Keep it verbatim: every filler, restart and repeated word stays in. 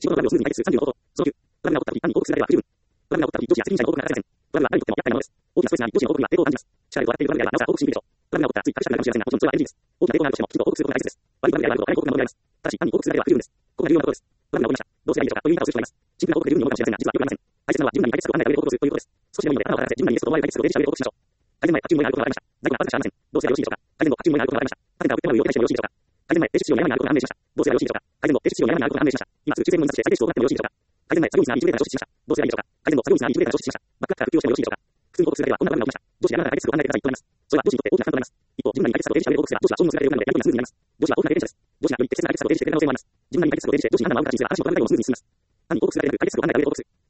仕事のラグをスムーズに解決するさんじゅうの方法。そのきゅう、ラグが起こった時、単に報告するだけでは不十分。ラグが起こった時、上司や責任者に報告がなされません。ラグは誰にとっても厄介なものです。大きなストレスな上司の報告には抵抗を感じます。社会を笑っているラグであれば、なおさら報告しにくいでしょう。ラグが起こったつい隠したくなるかもしれませんが、もちろんそれは エヌジー です。大きな抵抗があるとしても、きちんと報告することが大切です。悪いラグであれば、誰に報告が問題あります。ただし、単に報告するだけでは不十分です。ここが重要なところです。ラグが起こりました。どうすればいいでしょうかという言い方をする人がいます。シンプルな報告で十分に思うかもしれませんが、実はよくありません。大切なのは十分なに解決策を案内が上で報告するということです。少しでもいいので、頭を働かせ、十分なにイエスとノーは解決策を例示した上で報告しましょう。改善前、発注もやることがありました。在庫があったかしゃありません。どうすればよろしいでしょうか。改善後、発注もやることがありました。パテンダーを受けてもよいを手配してもよろしいでしょうか。改善前、提出資料の山にあることが判明しました。どうすればよろしいでしょうか。改善後、提出資料の山にあることが判明しました。今すぐ抽選も印刷して再提出を行ってもよろしいでしょうか。改善前、作業員が一部データが消失しました。どうすればいいでしょうか。改善後、作業員が一部データが消失しました。バックアップから復旧をしてもよろしいでしょうか。普通に報告するだけではこんなことが起きました。上司が何らか解決策を案内くださいとなります。それは上司にとって大きな負担となります。一方、十分なに解決策を提示した上で報告すれば、上司は承認するだけでよくなので、やり取りがスムーズになります。上司は大きな経験者です。上司が大きな経験者で適切な解決策を提示してくれる可能性もあります。十分なに解決策を提示して、上司に何らかの解決策を提示し、話も簡単にもスムーズに進みます。単に報告するだけでなく、解決策を案内が上で報告する。